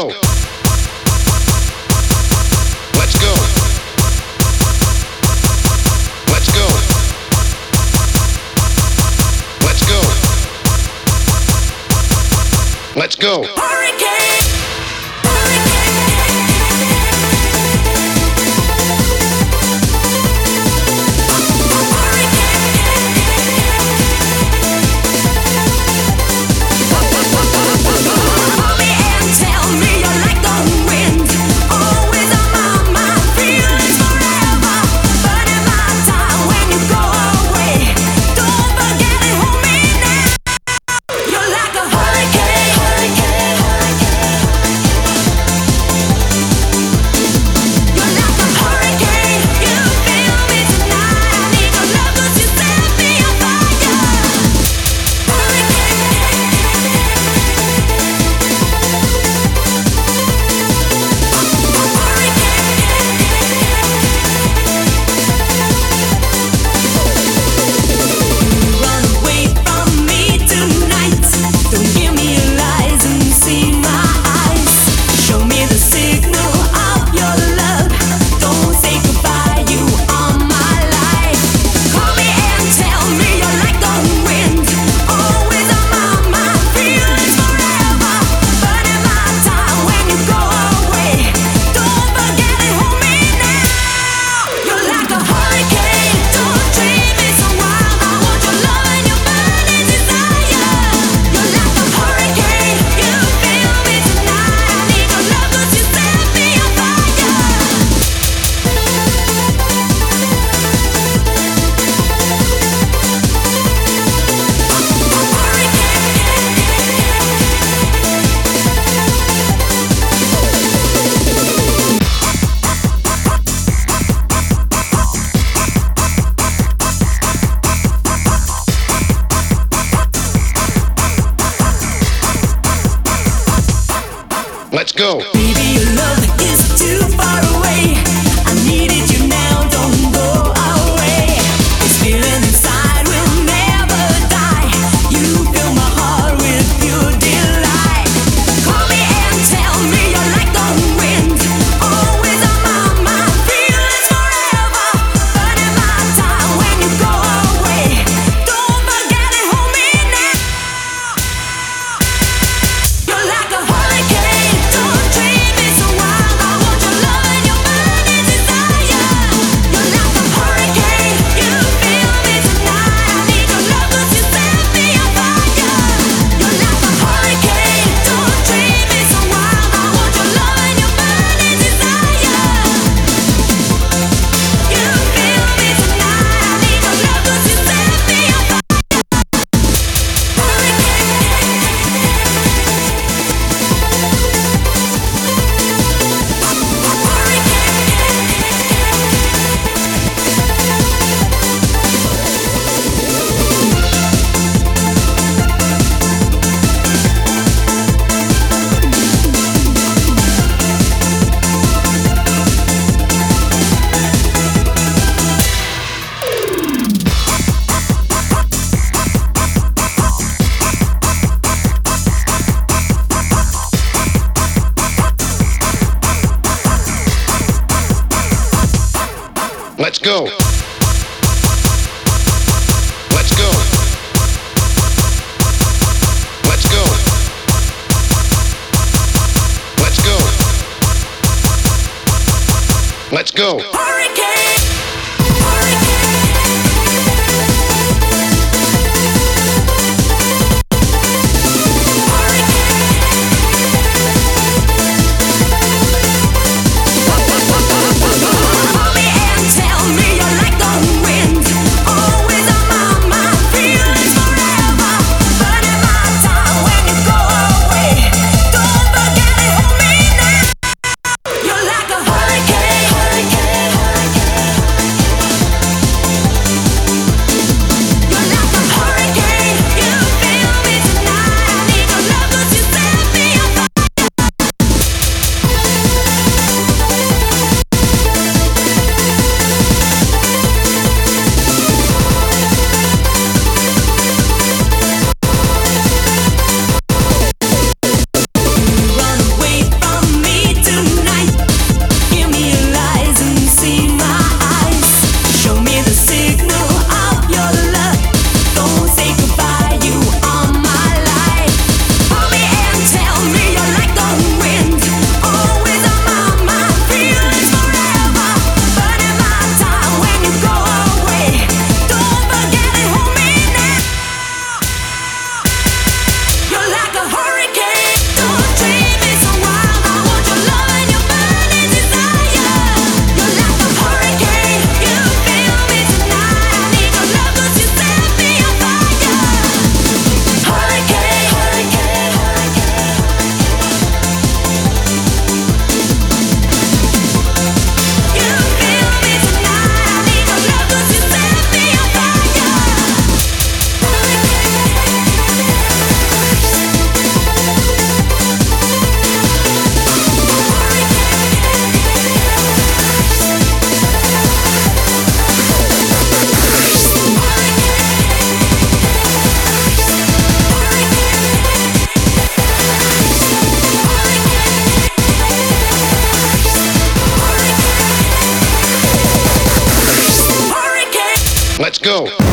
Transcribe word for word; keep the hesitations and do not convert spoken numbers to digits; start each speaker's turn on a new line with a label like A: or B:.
A: go. Let's go. Let's go. Let's go. Let's go. Hurricane. Let's go. Baby, your love is too far away. I needed you now, don't go away. This feeling inside will never die. You fill my heart with pure delight. Call me and tell me you're like the wind, always on my mind. Feelings forever, burning my time when you go away. Don't forget it, hold me now. You're like a hurricane. Let's go. Let's go. Let's go. Let's go. Let's go. Hurricane. You're like a hurricane, hurricane.
B: Let's go.